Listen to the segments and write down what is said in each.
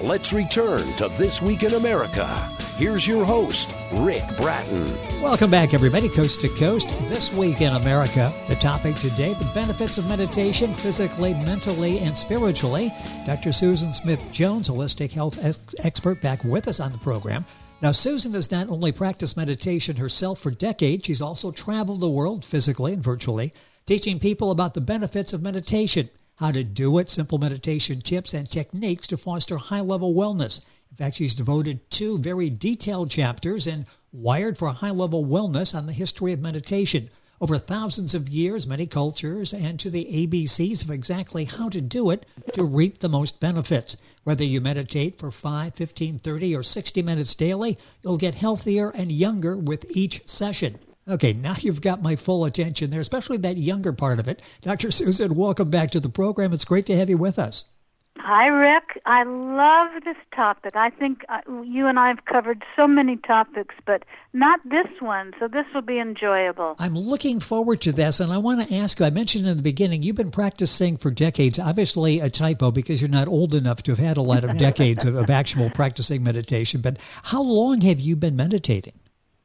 Let's return to This Week in America. Here's your host, Rick Bratton. Welcome back, everybody, coast to coast. This Week in America, the topic today, the benefits of meditation, physically, mentally, and spiritually. Dr. Susan Smith-Jones, holistic health expert, back with us on the program. Now, Susan has not only practiced meditation herself for decades, she's also traveled the world physically and virtually, teaching people about the benefits of meditation, how to do it, simple meditation tips and techniques to foster high-level wellness. In fact, she's devoted 2 very detailed chapters in Wired for High-Level Wellness on the history of meditation, over thousands of years, many cultures, and to the ABCs of exactly how to do it to reap the most benefits. Whether you meditate for 5, 15, 30, or 60 minutes daily, you'll get healthier and younger with each session. Okay, now you've got my full attention there, especially that younger part of it. Dr. Susan, welcome back to the program. It's great to have you with us. Hi, Rick. I love this topic. I think you and I have covered so many topics, but not this one, so this will be enjoyable. I'm looking forward to this, and I want to ask you, I mentioned in the beginning, you've been practicing for decades. Obviously a typo because you're not old enough to have had a lot of decades of actual practicing meditation, but how long have you been meditating?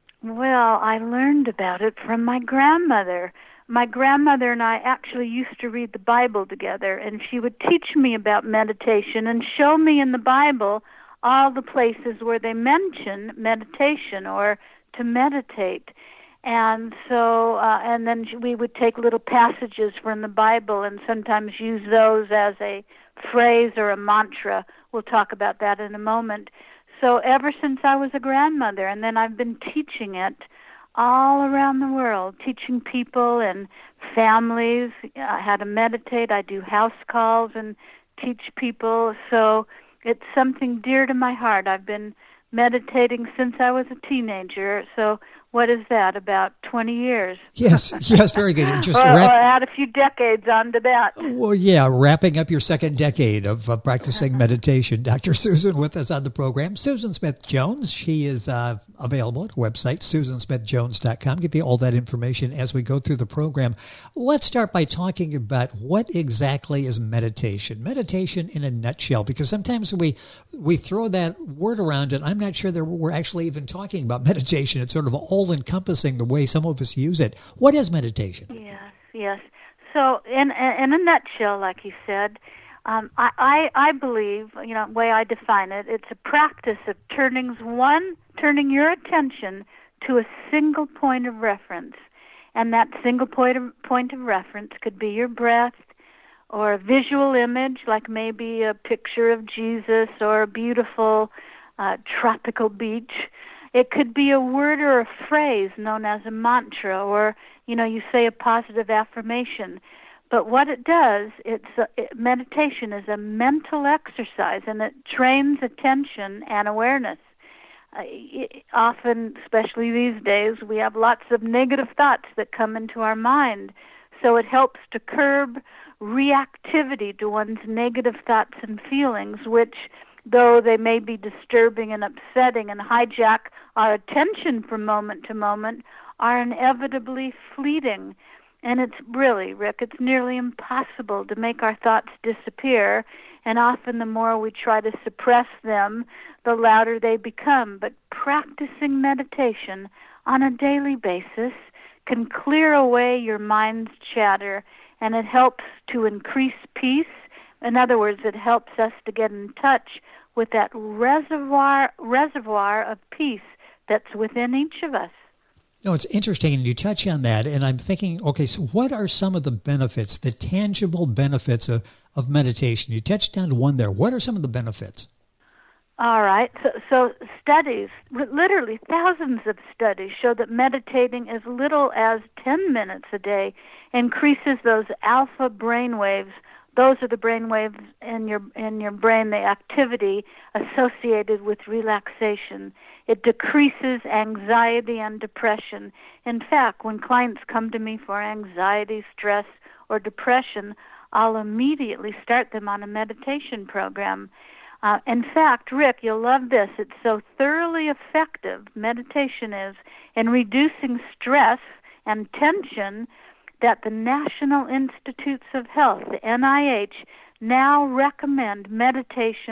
Well, I learned about it from my grandmother. My grandmother and I actually used to read the Bible together, and she would teach me about meditation and show me in the Bible all the places where they mention meditation or to meditate. And so, and then we would take little passages from the Bible and sometimes use those as a phrase or a mantra. We'll talk about that in a moment. So ever since I was a grandmother, and then I've been teaching it all around the world, teaching people and families how to meditate. I do house calls and teach people. So it's something dear to my heart. I've been meditating since I was a teenager. So what is that, about 20 years? Yes, very good. Or add a few decades onto that. Well, yeah, wrapping up your second decade of practicing meditation. Dr. Susan with us on the program. Susan Smith-Jones, she is available at our website, susansmithjones.com. Give you all that information as we go through the program. Let's start by talking about what exactly is meditation. Meditation in a nutshell, because sometimes we throw that word around and I'm not sure that we're actually even talking about meditation. It's sort of all-encompassing the way some of us use it. What is meditation? Yes. So in a nutshell, like you said, I believe, the way I define it, it's a practice of turning your attention to a single point of reference. And that single point of reference could be your breath or a visual image, like maybe a picture of Jesus or a beautiful tropical beach. It could be a word or a phrase known as a mantra, or, you say a positive affirmation. But what it does, meditation is a mental exercise, and it trains attention and awareness. Often, especially these days, we have lots of negative thoughts that come into our mind. So it helps to curb reactivity to one's negative thoughts and feelings, which, though they may be disturbing and upsetting and hijack our attention from moment to moment, are inevitably fleeting. And it's really, Rick, it's nearly impossible to make our thoughts disappear, and often the more we try to suppress them, the louder they become. But practicing meditation on a daily basis can clear away your mind's chatter, and it helps to increase peace. In other words, it helps us to get in touch with that reservoir of peace that's within each of us. It's interesting, and you touch on that, and I'm thinking, okay, so what are some of the benefits, the tangible benefits of meditation? You touched on one there. What are some of the benefits? All right. So studies, literally thousands of studies, show that meditating as little as 10 minutes a day increases those alpha brain waves. Those are the brain waves in your brain, the activity associated with relaxation. It decreases anxiety and depression. In fact, when clients come to me for anxiety, stress, or depression, I'll immediately start them on a meditation program. In fact, Rick, you'll love this. It's so thoroughly effective, meditation is, in reducing stress and tension that the National Institutes of Health, the NIH, now recommend meditation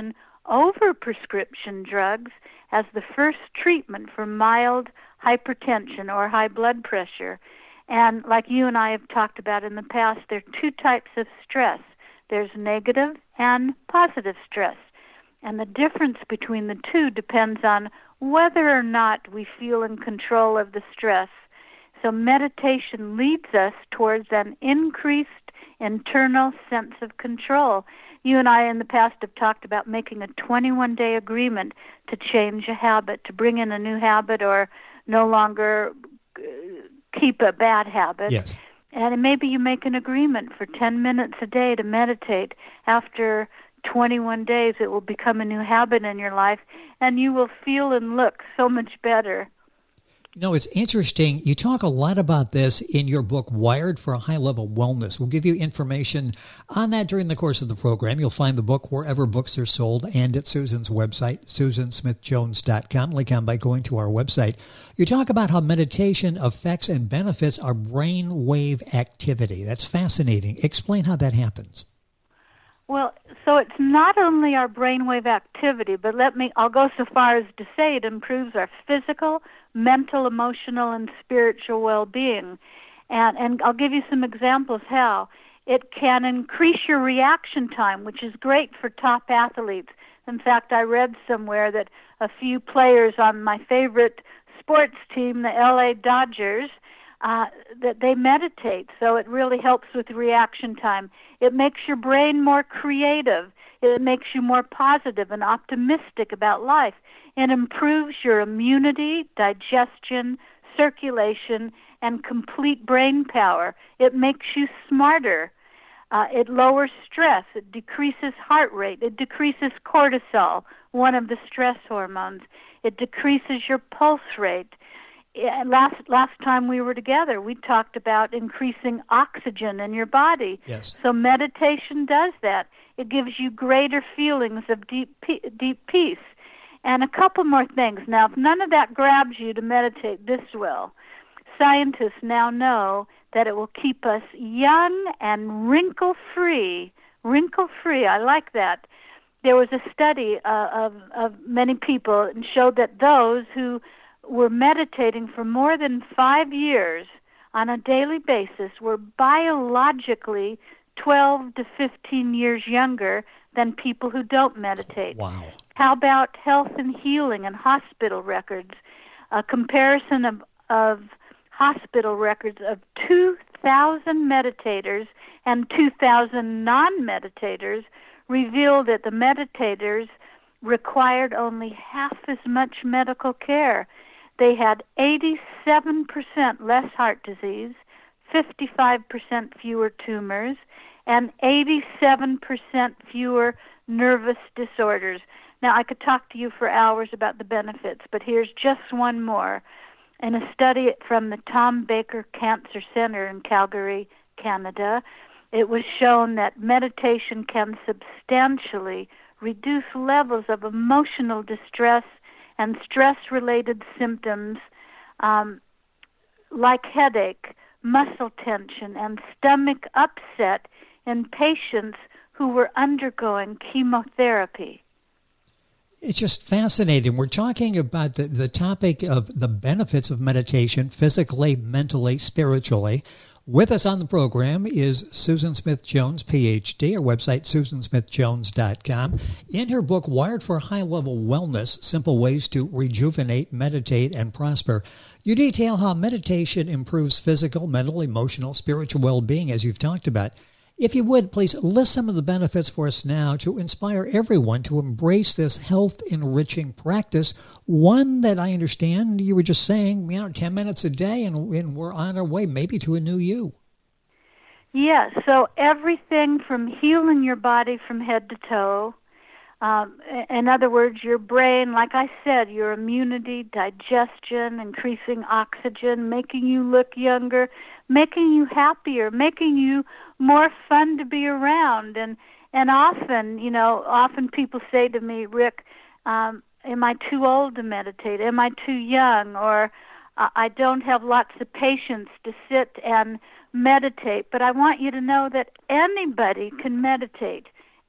over prescription drugs as the first treatment for mild hypertension or high blood pressure. And like you and I have talked about in the past, there are two types of stress. There's negative and positive stress. And the difference between the two depends on whether or not we feel in control of the stress. So meditation leads us towards an increased internal sense of control. You and I in the past have talked about making a 21-day agreement to change a habit, to bring in a new habit or no longer keep a bad habit. Yes. And maybe you make an agreement for 10 minutes a day to meditate. After 21 days, it will become a new habit in your life, and you will feel and look so much better. You know, it's interesting. You talk a lot about this in your book, Wired for High-Level Wellness. We'll give you information on that during the course of the program. You'll find the book wherever books are sold and at Susan's website, susansmithjones.com. Link on by going to our website. You talk about how meditation affects and benefits our brain wave activity. That's fascinating. Explain how that happens. Well, so it's not only our brainwave activity, but I'll go so far as to say it improves our physical, mental, emotional, and spiritual well-being. And I'll give you some examples how. It can increase your reaction time, which is great for top athletes. In fact, I read somewhere that a few players on my favorite sports team, the LA Dodgers, that they meditate, so it really helps with reaction time. It makes your brain more creative. It makes you more positive and optimistic about life. It improves your immunity, digestion, circulation, and complete brain power. It makes you smarter. It lowers stress. It decreases heart rate. It decreases cortisol, one of the stress hormones. It decreases your pulse rate. Last time we were together, we talked about increasing oxygen in your body. Yes. So meditation does that. It gives you greater feelings of deep peace. And a couple more things. Now, if none of that grabs you to meditate, this will. Scientists now know that it will keep us young and wrinkle-free. Wrinkle-free, I like that. There was a study of many people and showed that those who were meditating for more than 5 years on a daily basis were biologically 12 to 15 years younger than people who don't meditate. Wow. How about health and healing and hospital records? A comparison of hospital records of 2,000 meditators and 2,000 non-meditators revealed that the meditators required only half as much medical care. They had 87% less heart disease, 55% fewer tumors, and 87% fewer nervous disorders. Now, I could talk to you for hours about the benefits, but here's just one more. In a study from the Tom Baker Cancer Center in Calgary, Canada, it was shown that meditation can substantially reduce levels of emotional distress and stress-related symptoms like headache, muscle tension, and stomach upset in patients who were undergoing chemotherapy. It's just fascinating. We're talking about the topic of the benefits of meditation, physically, mentally, spiritually. With us on the program is Susan Smith Jones, Ph.D., our website, susansmithjones.com. In her book, Wired for High-Level Wellness, Simple Ways to Rejuvenate, Meditate, and Prosper, you detail how meditation improves physical, mental, emotional, spiritual well-being, as you've talked about. If you would, please list some of the benefits for us now to inspire everyone to embrace this health-enriching practice, one that I understand you were just saying, 10 minutes a day, and we're on our way maybe to a new you. Yeah, so everything from healing your body from head to toe, in other words, your brain, like I said, your immunity, digestion, increasing oxygen, making you look younger, making you happier, making you more fun to be around. And often people say to me, Rick, am I too old to meditate? Am I too young? Or I don't have lots of patience to sit and meditate. But I want you to know that anybody can meditate.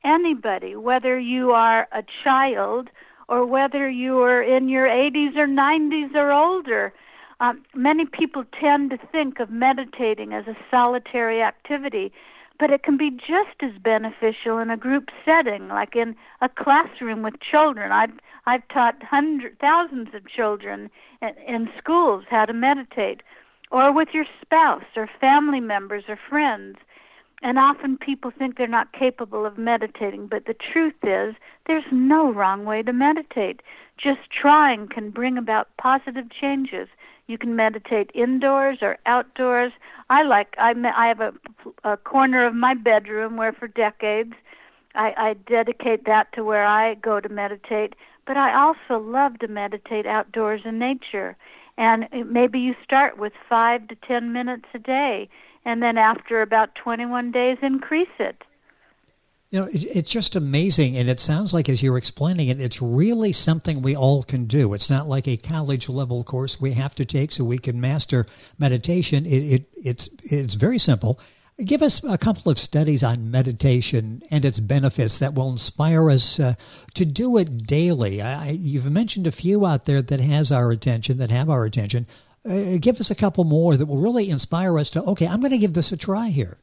anybody, whether you are a child or whether you are in your 80s or 90s or older. Many people tend to think of meditating as a solitary activity, but it can be just as beneficial in a group setting, like in a classroom with children. I've taught thousands of children in schools how to meditate, or with your spouse or family members or friends. And often people think they're not capable of meditating, but the truth is there's no wrong way to meditate. Just trying can bring about positive changes. You can meditate indoors or outdoors. I have a corner of my bedroom where for decades I dedicate that to where I go to meditate. But I also love to meditate outdoors in nature. And maybe you start with 5 to 10 minutes a day, and then after about 21 days, increase it. You know, it's just amazing, and it sounds like as you're explaining it, it's really something we all can do. It's not like a college-level course we have to take so we can master meditation. It's very simple. Give us a couple of studies on meditation and its benefits that will inspire us to do it daily. You've mentioned a few out there that have our attention. Give us a couple more that will really inspire us to, okay, I'm going to give this a try here.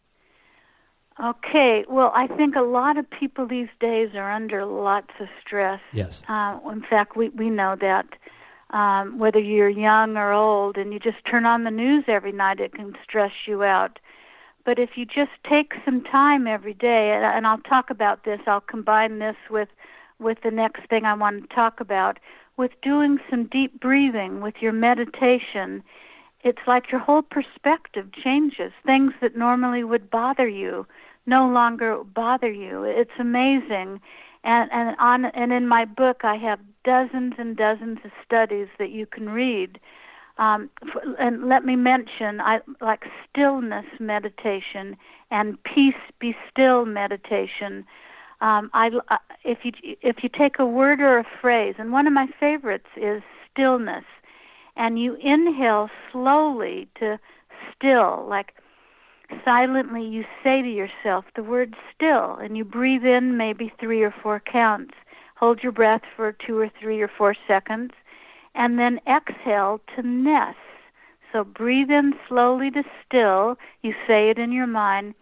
Okay. Well, I think a lot of people these days are under lots of stress. Yes. In fact, we know that. Whether you're young or old and you just turn on the news every night, it can stress you out. But if you just take some time every day, and I'll talk about this, I'll combine this with the next thing I want to talk about, with doing some deep breathing, with your meditation, it's like your whole perspective changes. Things that normally would bother you no longer bother you. It's amazing. And in my book, I have dozens and dozens of studies that you can read. And let me mention, I like stillness meditation and peace be still meditation. If you take a word or a phrase, and one of my favorites is stillness, and you inhale slowly to still, like silently you say to yourself the word still, and you breathe in maybe 3 or 4 counts. Hold your breath for 2 or 3 or 4 seconds, and then exhale to ness. So breathe in slowly to still. You say it in your mind,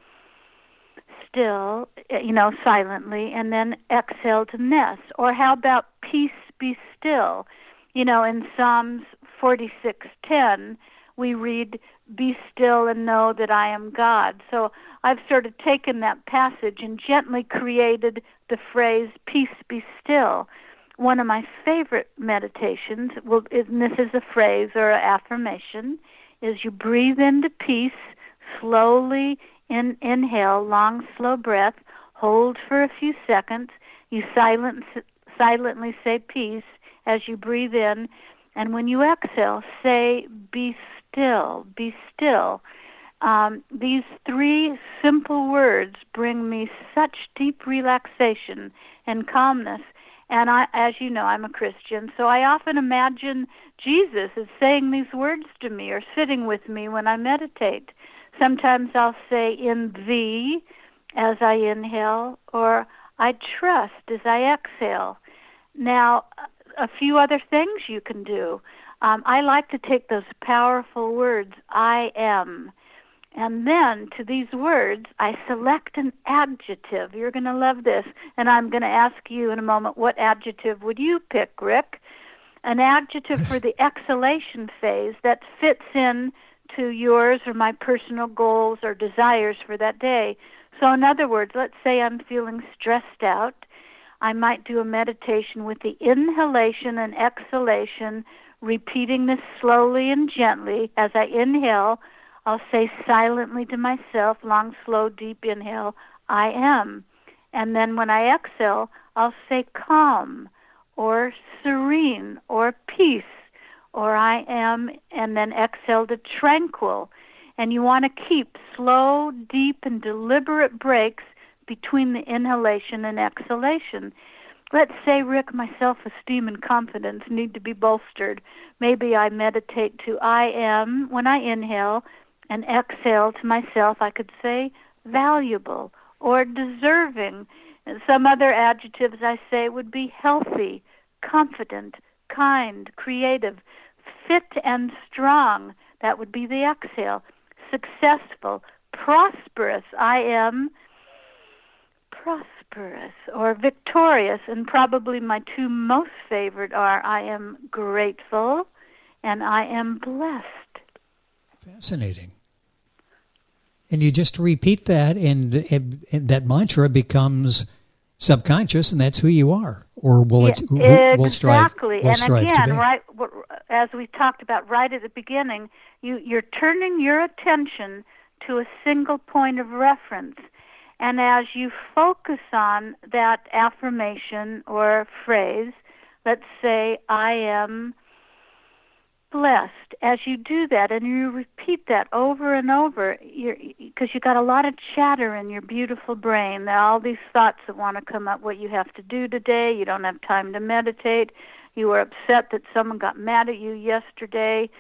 still, silently, and then exhale to ness. Or how about peace be still? In Psalms 46:10, we read, be still and know that I am God. So I've sort of taken that passage and gently created the phrase, peace be still. One of my favorite meditations, and this is a phrase or an affirmation, is you breathe into peace, slowly inhale, long, slow breath, hold for a few seconds, you silently say peace as you breathe in, and when you exhale, say, be still, be still. These 3 simple words bring me such deep relaxation and calmness. And as you know, I'm a Christian, so I often imagine Jesus is saying these words to me or sitting with me when I meditate. Sometimes I'll say, in thee, as I inhale, or I trust as I exhale. Now, a few other things you can do. I like to take those powerful words, I am, and then to these words, I select an adjective. You're going to love this, and I'm going to ask you in a moment, what adjective would you pick, Rick? An adjective for the exhalation phase that fits in to yours or my personal goals or desires for that day. So in other words, let's say I'm feeling stressed out. I might do a meditation with the inhalation and exhalation, repeating this slowly and gently. As I inhale, I'll say silently to myself, long, slow, deep inhale, I am. And then when I exhale, I'll say calm or serene or peace or I am, and then exhale to tranquil. And you want to keep slow, deep, and deliberate breaks between the inhalation and exhalation. Let's say, Rick, my self-esteem and confidence need to be bolstered. Maybe I meditate to I am when I inhale, and exhale to myself, I could say valuable or deserving. And some other adjectives I say would be healthy, confident, kind, creative, fit and strong. That would be the exhale. Successful, prosperous. I am prosperous, or victorious. And probably my two most favorite are I am grateful and I am blessed. Fascinating. And you just repeat that, and that mantra becomes subconscious, and that's who you are. Or will it? We'll strive to be. And again, right, as we talked about right at the beginning, you're turning your attention to a single point of reference. And as you focus on that affirmation or phrase, let's say, I am blessed. As you do that and you repeat that over and over, because you got a lot of chatter in your beautiful brain. There are all these thoughts that want to come up, what you have to do today. You don't have time to meditate. You were upset that someone got mad at you yesterday.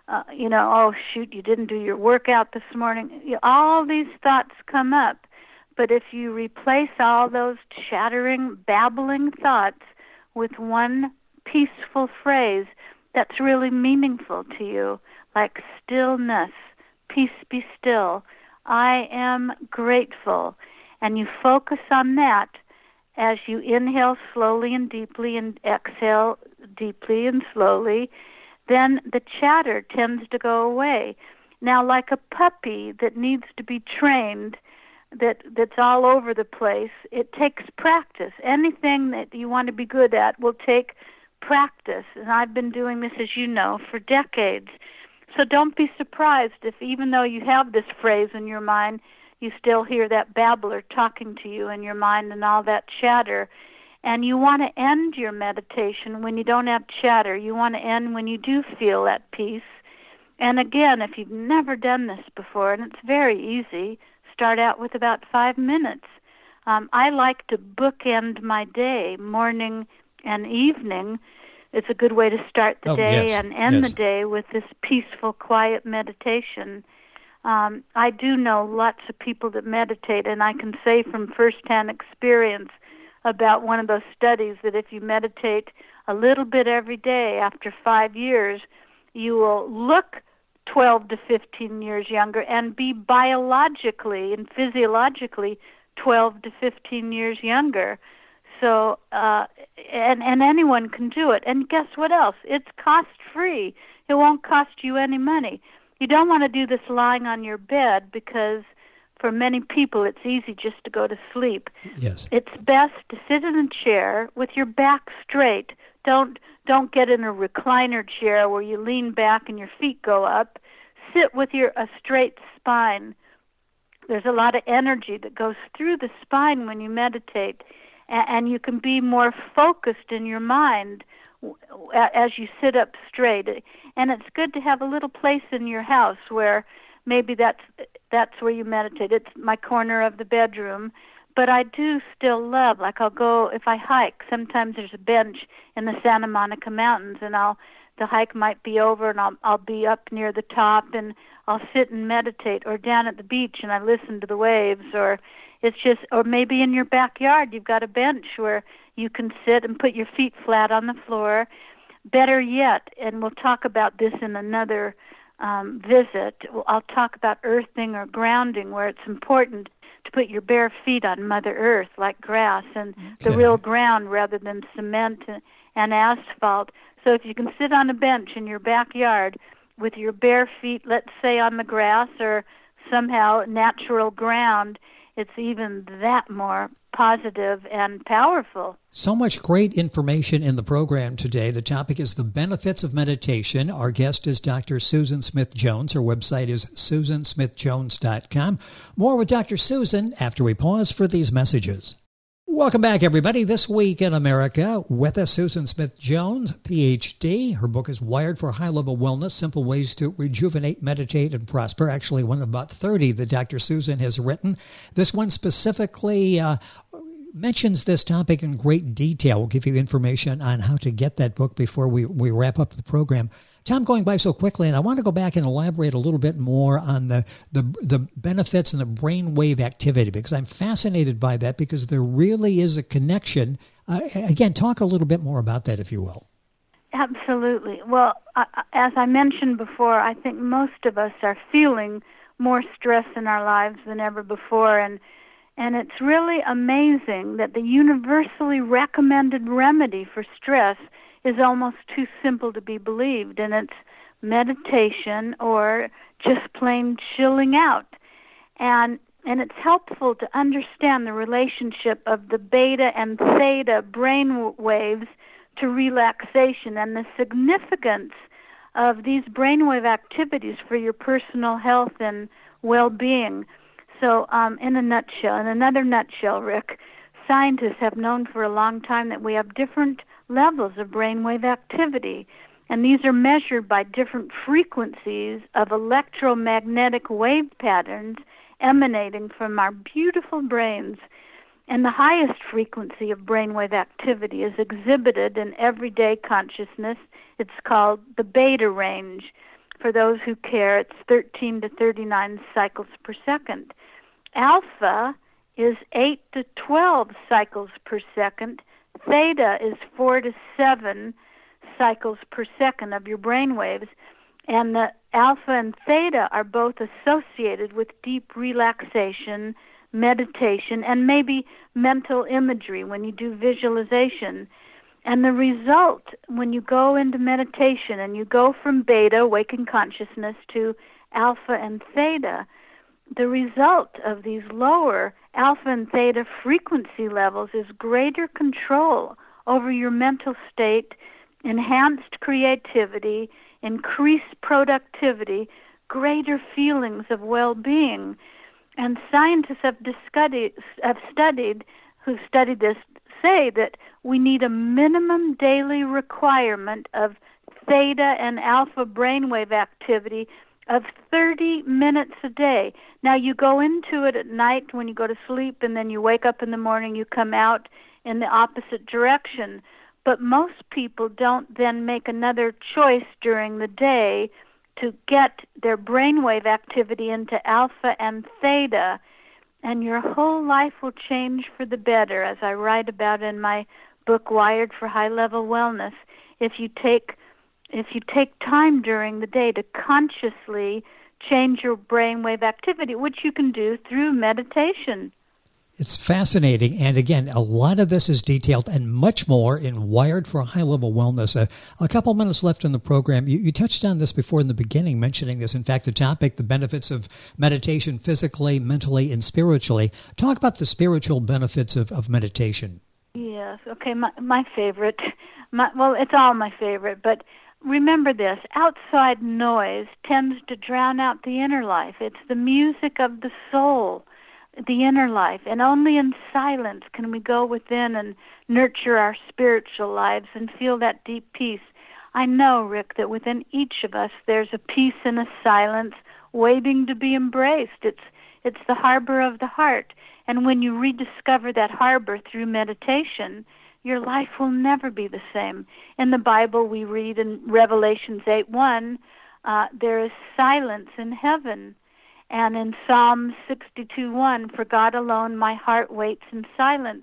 Oh, shoot, you didn't do your workout this morning. All these thoughts come up. But if you replace all those chattering, babbling thoughts with one peaceful phrase that's really meaningful to you, like stillness, peace be still, I am grateful, and you focus on that as you inhale slowly and deeply and exhale deeply and slowly, then the chatter tends to go away. Now, like a puppy that needs to be trained, that's all over the place, it takes practice. Anything that you want to be good at will take practice. And I've been doing this, as you know, for decades. So don't be surprised if, even though you have this phrase in your mind, you still hear that babbler talking to you in your mind and all that chatter. And you want to end your meditation when you don't have chatter. You want to end when you do feel at peace. And again, if you've never done this before, and it's very easy, start out with about 5 minutes. I like to bookend my day, morning and evening. It's a good way to start the day and end the day with this peaceful, quiet meditation. I do know lots of people that meditate, and I can say from firsthand experience about one of those studies that if you meditate a little bit every day, after 5 years, you will look 12 to 15 years younger and be biologically and physiologically 12 to 15 years younger. So, and anyone can do it. And guess what else? It's cost-free. It won't cost you any money. You don't want to do this lying on your bed because for many people it's easy just to go to sleep. Yes. It's best to sit in a chair with your back straight. Don't get in a recliner chair where you lean back and your feet go up. Sit with a straight spine. There's a lot of energy that goes through the spine when you meditate, and you can be more focused in your mind as you sit up straight. And it's good to have a little place in your house where maybe that's where you meditate. It's my corner of the bedroom. But I do still love, like I'll go, if I hike, sometimes there's a bench in the Santa Monica Mountains, and the hike might be over, and I'll be up near the top, and I'll sit and meditate, or down at the beach, and I listen to the waves, or maybe in your backyard, you've got a bench where you can sit and put your feet flat on the floor. Better yet, and we'll talk about this in another visit, I'll talk about earthing or grounding, where it's important to put your bare feet on Mother Earth like grass and the real ground rather than cement and asphalt. So if you can sit on a bench in your backyard with your bare feet, let's say on the grass or somehow natural ground, it's even that more positive and powerful. So much great information in the program today. The topic is the benefits of meditation. Our guest is Dr. Susan Smith-Jones. Her website is susansmithjones.com. More with Dr. Susan after we pause for these messages. Welcome back, everybody. This Week in America with us, Susan Smith-Jones, Ph.D. Her book is Wired for High-Level Wellness, Simple Ways to Rejuvenate, Meditate, and Prosper. Actually, one of about 30 that Dr. Susan has written. This one specifically mentions this topic in great detail. We'll give you information on how to get that book before we wrap up the program. Time going by so quickly, and I want to go back and elaborate a little bit more on the benefits and the brainwave activity, because I'm fascinated by that, because there really is a connection. Again, talk a little bit more about that, if you will. Absolutely. Well, as I mentioned before, I think most of us are feeling more stress in our lives than ever before, and it's really amazing that the universally recommended remedy for stress is almost too simple to be believed, and it's meditation or just plain chilling out. And it's helpful to understand the relationship of the beta and theta brain waves to relaxation and the significance of these brainwave activities for your personal health and well-being. So in another nutshell, Rick, scientists have known for a long time that we have different levels of brainwave activity, and these are measured by different frequencies of electromagnetic wave patterns emanating from our beautiful brains. And the highest frequency of brainwave activity is exhibited in everyday consciousness. It's called the beta range. For those who care, it's 13 to 39 cycles per second. Alpha is 8 to 12 cycles per second. Theta is 4 to 7 cycles per second of your brainwaves. And the alpha and theta are both associated with deep relaxation, meditation, and maybe mental imagery when you do visualization. And the result, when you go into meditation and you go from beta, waking consciousness, to alpha and theta, the result of these lower alpha and theta frequency levels is greater control over your mental state, enhanced creativity, increased productivity, greater feelings of well-being. And scientists who studied this say that we need a minimum daily requirement of theta and alpha brainwave activity of 30 minutes a day. Now, you go into it at night when you go to sleep, and then you wake up in the morning, you come out in the opposite direction. But most people don't then make another choice during the day to get their brainwave activity into alpha and theta, and your whole life will change for the better, as I write about in my book, Wired for High-Level Wellness. If you take time during the day to consciously change your brainwave activity, which you can do through meditation. It's fascinating. And again, a lot of this is detailed and much more in Wired for High-Level Wellness. A couple minutes left in the program. You touched on this before in the beginning, mentioning this. In fact, the topic, the benefits of meditation physically, mentally, and spiritually. Talk about the spiritual benefits of meditation. Yes. Okay. My favorite. Well, it's all my favorite, but remember this, outside noise tends to drown out the inner life. It's the music of the soul, the inner life, and only in silence can we go within and nurture our spiritual lives and feel that deep peace. I know, Rick, that within each of us there's a peace and a silence waiting to be embraced. It's the harbor of the heart, and when you rediscover that harbor through meditation, your life will never be the same. In the Bible, we read in Revelations 8:1, there is silence in heaven. And in Psalm 62:1, for God alone my heart waits in silence.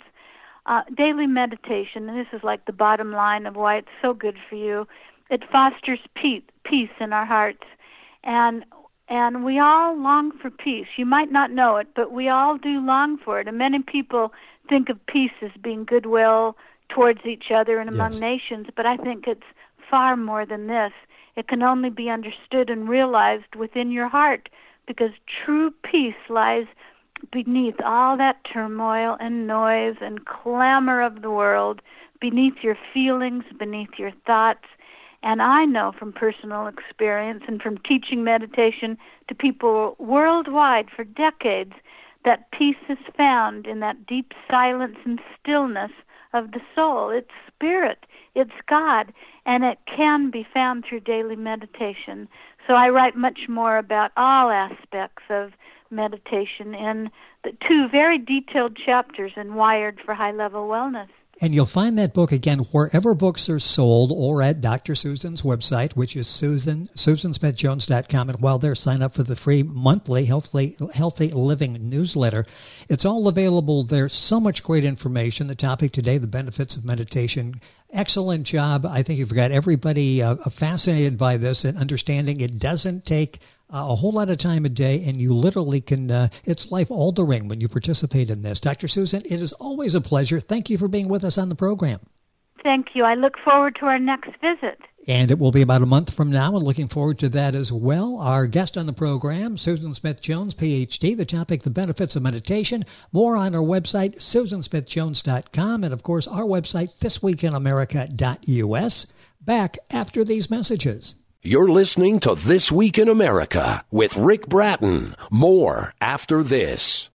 Daily meditation, and this is like the bottom line of why it's so good for you, it fosters peace in our hearts. And we all long for peace. You might not know it, but we all do long for it. And many people think of peace as being goodwill towards each other and among nations, but I think it's far more than this. It can only be understood and realized within your heart, because true peace lies beneath all that turmoil and noise and clamor of the world, beneath your feelings, beneath your thoughts. And I know from personal experience and from teaching meditation to people worldwide for decades that peace is found in that deep silence and stillness of the soul. It's spirit, it's God, and it can be found through daily meditation. So I write much more about all aspects of meditation in the 2 very detailed chapters in Wired for High Level Wellness. And you'll find that book, again, wherever books are sold or at Dr. Susan's website, which is SusanSmithJones.com. And while there, sign up for the free monthly Healthy Living newsletter. It's all available there. So much great information. The topic today, the benefits of meditation. Excellent job. I think you've got everybody fascinated by this and understanding it doesn't take a whole lot of time a day, and you literally can, it's life-altering when you participate in this. Dr. Susan, it is always a pleasure. Thank you for being with us on the program. Thank you. I look forward to our next visit. And it will be about a month from now, and looking forward to that as well. Our guest on the program, Susan Smith-Jones, Ph.D., the topic, the benefits of meditation. More on our website, SusanSmithJones.com, and, of course, our website, thisweekinamerica.us. Back after these messages. You're listening to This Week in America with Rick Bratton. More after this.